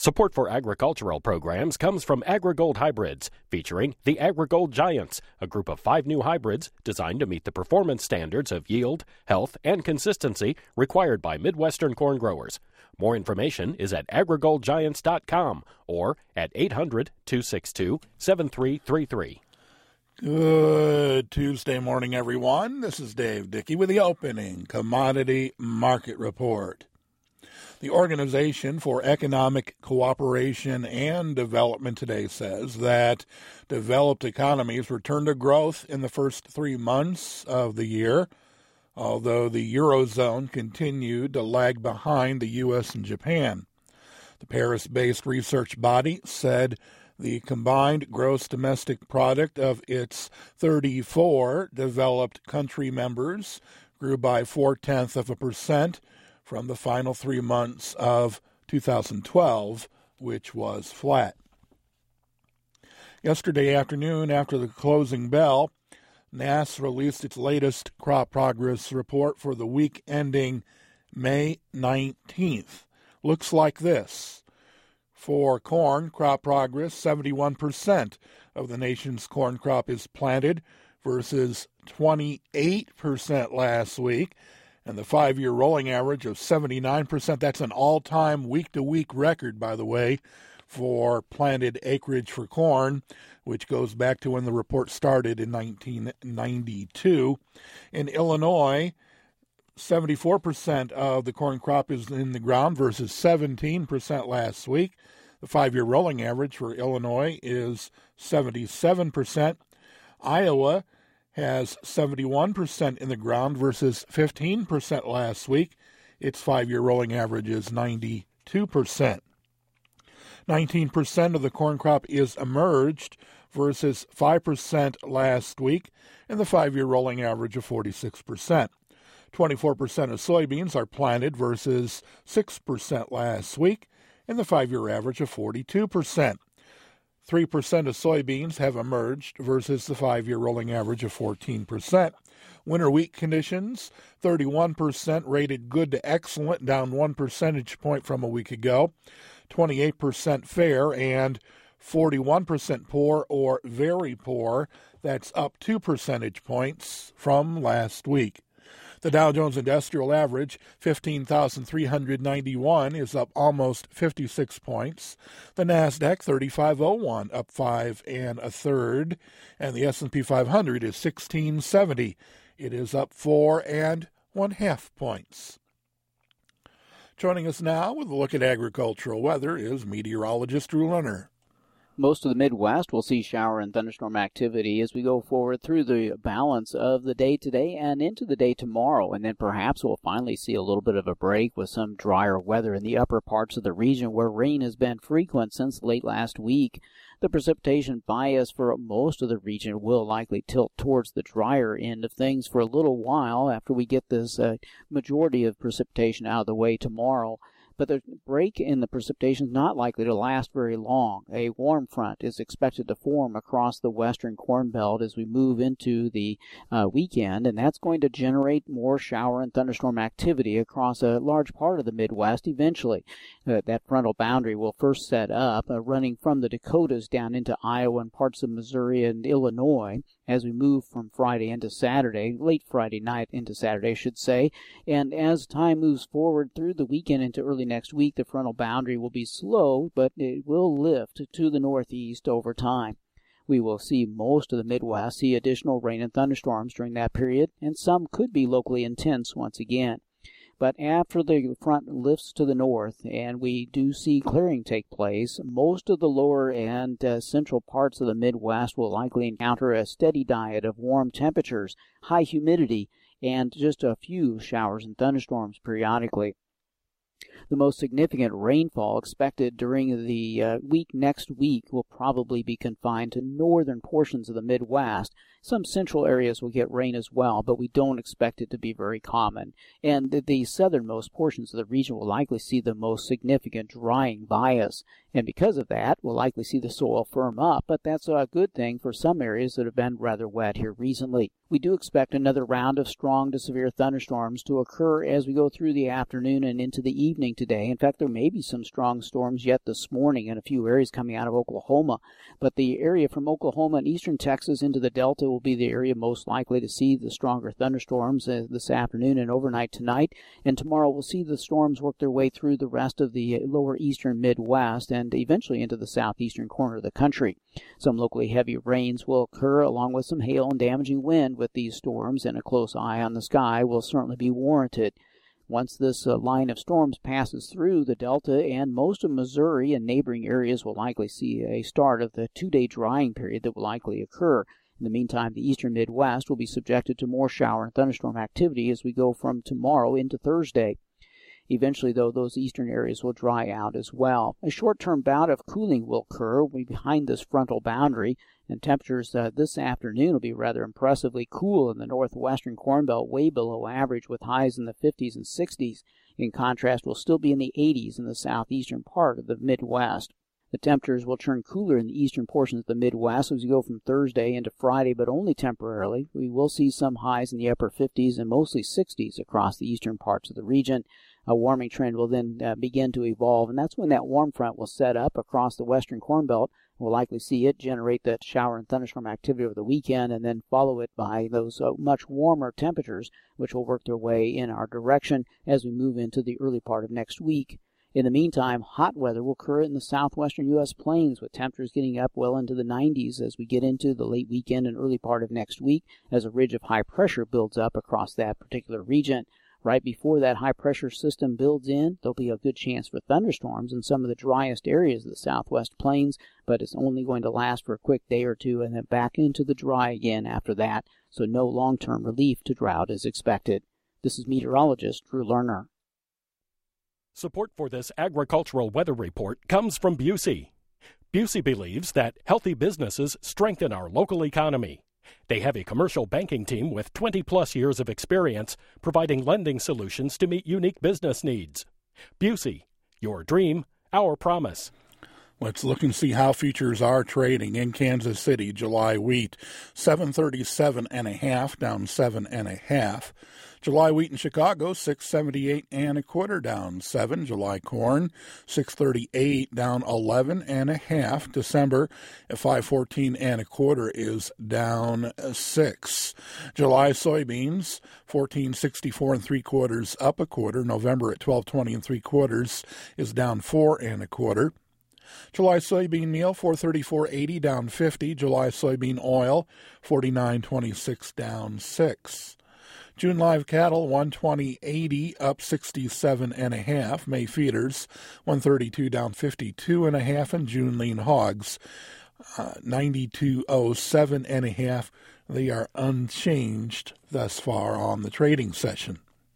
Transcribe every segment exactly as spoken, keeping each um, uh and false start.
Support for agricultural programs comes from AgriGold Hybrids, featuring the AgriGold Giants, a group of five new hybrids designed to meet the performance standards of yield, health, and consistency required by Midwestern corn growers. More information is at agri gold giants dot com or at eight hundred, two six two, seven three three three. Good Tuesday morning, everyone. This is Dave Dickey with the opening commodity market report. The Organization for Economic Cooperation and Development today says that developed economies returned to growth in the first three months of the year, although the Eurozone continued to lag behind the U S and Japan. The Paris-based research body said the combined gross domestic product of its thirty-four developed country members grew by four-tenths of a percent from the final three months of two thousand twelve, which was flat. Yesterday afternoon, after the closing bell, N A S released its latest crop progress report for the week ending May nineteenth. Looks like this. For corn, crop progress, seventy-one percent of the nation's corn crop is planted versus twenty-eight percent last week. And the five-year rolling average of seventy-nine percent, that's an all-time week-to-week record, by the way, for planted acreage for corn, which goes back to when the report started in nineteen ninety-two. In Illinois, seventy-four percent of the corn crop is in the ground versus seventeen percent last week. The five-year rolling average for Illinois is seventy-seven percent. Iowa has seventy-one percent in the ground versus fifteen percent last week. Its five-year rolling average is ninety-two percent. nineteen percent of the corn crop is emerged versus five percent last week, and the five-year rolling average of forty-six percent. twenty-four percent of soybeans are planted versus six percent last week, and the five-year average of forty-two percent. three percent of soybeans have emerged versus the five-year rolling average of fourteen percent. Winter wheat conditions, thirty-one percent rated good to excellent, down one percentage point from a week ago. twenty-eight percent fair and forty-one percent poor or very poor. That's up two percentage points from last week. The Dow Jones Industrial Average, fifteen thousand three hundred ninety-one, is up almost fifty-six points. The NASDAQ, thirty-five oh one, up five and a third. And the S and P five hundred is sixteen seventy. It is up four and one half points. Joining us now with a look at agricultural weather is meteorologist Drew Leonard. Most of the Midwest will see shower and thunderstorm activity as we go forward through the balance of the day today and into the day tomorrow. And then perhaps we'll finally see a little bit of a break with some drier weather in the upper parts of the region where rain has been frequent since late last week. The precipitation bias for most of the region will likely tilt towards the drier end of things for a little while after we get this uh, majority of precipitation out of the way tomorrow. But the break in the precipitation is not likely to last very long. A warm front is expected to form across the western Corn Belt as we move into the uh, weekend, and that's going to generate more shower and thunderstorm activity across a large part of the Midwest eventually. Uh, that frontal boundary will first set up, uh, running from the Dakotas down into Iowa and parts of Missouri and Illinois as we move from Friday into Saturday, late Friday night into Saturday, I should say. And as time moves forward through the weekend into early next week, the frontal boundary will be slow, but it will lift to the northeast over time. We will see most of the Midwest see additional rain and thunderstorms during that period, and some could be locally intense once again. But after the front lifts to the north and we do see clearing take place, most of the lower and uh, central parts of the Midwest will likely encounter a steady diet of warm temperatures, high humidity, and just a few showers and thunderstorms periodically. The most significant rainfall expected during the uh, week next week will probably be confined to northern portions of the Midwest, Some central areas will get rain as well, but we don't expect it to be very common. And the, the southernmost portions of the region will likely see the most significant drying bias. And because of that, we'll likely see the soil firm up, but that's a good thing for some areas that have been rather wet here recently. We do expect another round of strong to severe thunderstorms to occur as we go through the afternoon and into the evening today. In fact, there may be some strong storms yet this morning in a few areas coming out of Oklahoma, but the area from Oklahoma and eastern Texas into the Delta will be the area most likely to see the stronger thunderstorms uh, this afternoon and overnight tonight. And tomorrow we'll see the storms work their way through the rest of the lower eastern Midwest and eventually into the southeastern corner of the country. Some locally heavy rains will occur along with some hail and damaging wind with these storms, and a close eye on the sky will certainly be warranted. Once this uh, line of storms passes through the Delta and most of Missouri and neighboring areas will likely see a start of the two-day drying period that will likely occur. In the meantime, the eastern Midwest will be subjected to more shower and thunderstorm activity as we go from tomorrow into Thursday. Eventually, though, those eastern areas will dry out as well. A short-term bout of cooling will occur behind this frontal boundary, and temperatures uh, this afternoon will be rather impressively cool in the northwestern Corn Belt, way below average, with highs in the fifties and sixties. In contrast, we'll still be in the eighties in the southeastern part of the Midwest. The temperatures will turn cooler in the eastern portions of the Midwest as we go from Thursday into Friday, but only temporarily. We will see some highs in the upper fifties and mostly sixties across the eastern parts of the region. A warming trend will then uh, begin to evolve, and that's when that warm front will set up across the western Corn Belt. We'll likely see it generate that shower and thunderstorm activity over the weekend and then follow it by those uh, much warmer temperatures, which will work their way in our direction as we move into the early part of next week. In the meantime, hot weather will occur in the southwestern U S plains, with temperatures getting up well into the nineties as we get into the late weekend and early part of next week as a ridge of high pressure builds up across that particular region. Right before that high-pressure system builds in, there'll be a good chance for thunderstorms in some of the driest areas of the southwest plains, but it's only going to last for a quick day or two and then back into the dry again after that, so no long-term relief to drought is expected. This is meteorologist Drew Lerner. Support for this agricultural weather report comes from Busey. Busey believes that healthy businesses strengthen our local economy. They have a commercial banking team with twenty-plus years of experience providing lending solutions to meet unique business needs. Busey, your dream, our promise. Let's look and see how futures are trading in Kansas City. July wheat, seven thirty-seven and a half, down seven and a half. July wheat in Chicago, six seventy-eight and a quarter, down seven. July corn, six thirty-eight, down eleven and a half. December at five fourteen and a quarter is down six. July soybeans, fourteen sixty-four and three quarters, up a quarter. November at twelve twenty and three quarters is down four and a quarter. July soybean meal, four thirty-four eighty, down fifty. July soybean oil, forty-nine twenty-six, down six. June live cattle, one twenty eighty, up sixty-seven and a half. May feeders, one thirty-two, down fifty-two and a half. And June lean hogs, uh, ninety-two oh seven and a half. They are unchanged thus far on the trading session.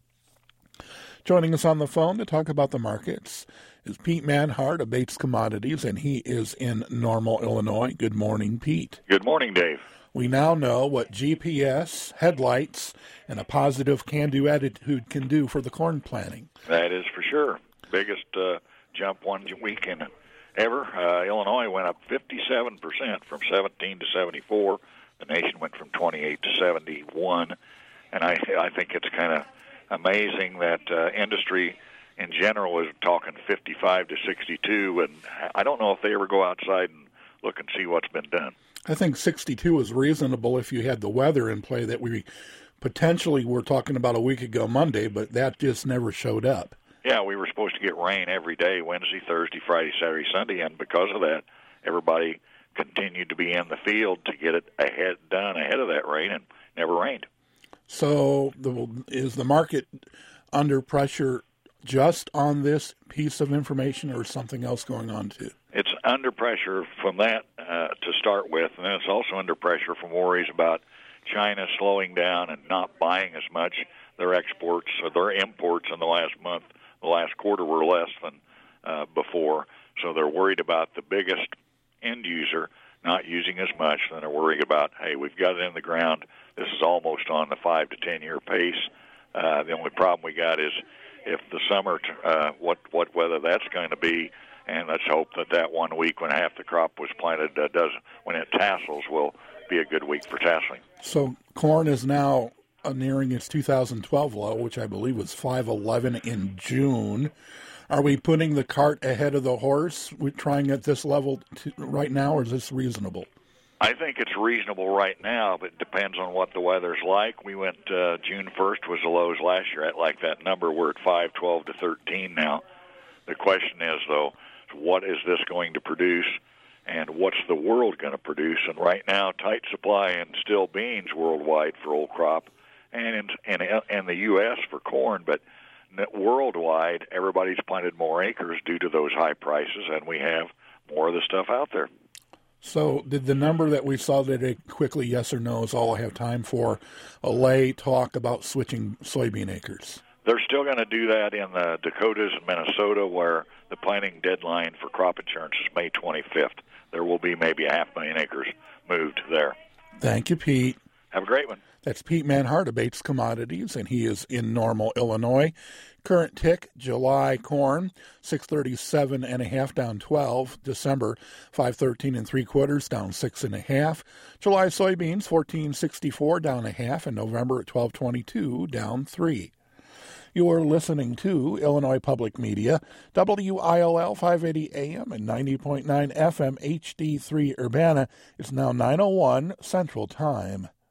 Joining us on the phone to talk about the markets is Pete Manhart of Bates Commodities, and he is in Normal, Illinois. Good morning, Pete. Good morning, Dave. We now know what G P S, headlights, and a positive can-do attitude can do for the corn planting. That is for sure. Biggest uh, jump one weekend ever. Uh, Illinois went up fifty-seven percent from seventeen to seventy-four. The nation went from twenty-eight to seventy-one. And I, I think it's kind of amazing that uh, industry in general is talking fifty-five to sixty-two. And I don't know if they ever go outside and look and see what's been done. I think sixty-two is reasonable if you had the weather in play that we potentially were talking about a week ago Monday, but that just never showed up. Yeah, we were supposed to get rain every day, Wednesday, Thursday, Friday, Saturday, Sunday, and because of that, everybody continued to be in the field to get it ahead done ahead of that rain, and never rained. So the, is the market under pressure just on this piece of information, or something else going on too? It's under pressure from that uh, to start with, and then it's also under pressure from worries about China slowing down and not buying as much. Their exports or their imports in the last month, the last quarter, were less than uh, before. So they're worried about the biggest end user not using as much, then they're worried about, hey, we've got it in the ground. This is almost on the five to ten year pace. Uh, the only problem we got is if the summer, uh, what what weather that's going to be, and let's hope that that one week when half the crop was planted uh, does when it tassels will be a good week for tasseling. So corn is now uh, nearing its two thousand twelve low, which I believe was five eleven in June. Are we putting the cart ahead of the horse? We're trying at this level to, right now, or is this reasonable? I think it's reasonable right now, but it depends on what the weather's like. We went uh, June first was the lows last year at like that number. We're at five twelve to thirteen now. The question is, though, what is this going to produce, and what's the world going to produce? And right now, tight supply in still beans worldwide for old crop, and in, in, in the U S for corn, but worldwide, everybody's planted more acres due to those high prices, and we have more of the stuff out there. So did the number that we saw today, quickly, yes or no, is all I have time for, allay talk about switching soybean acres? They're still going to do that in the Dakotas and Minnesota, where the planting deadline for crop insurance is May twenty-fifth. There will be maybe a half million acres moved there. Thank you, Pete. Have a great one. That's Pete Manhart of Bates Commodities, and he is in Normal, Illinois. Current tick, July corn, six thirty-seven and a half, down twelve. December, five thirteen and three quarters, down six and a half. July soybeans, fourteen sixty-four, down a half, and November at twelve twenty-two, down three. You are listening to Illinois Public Media, W I L L five eighty A M and ninety point nine F M H D three Urbana. It's now nine oh one Central Time.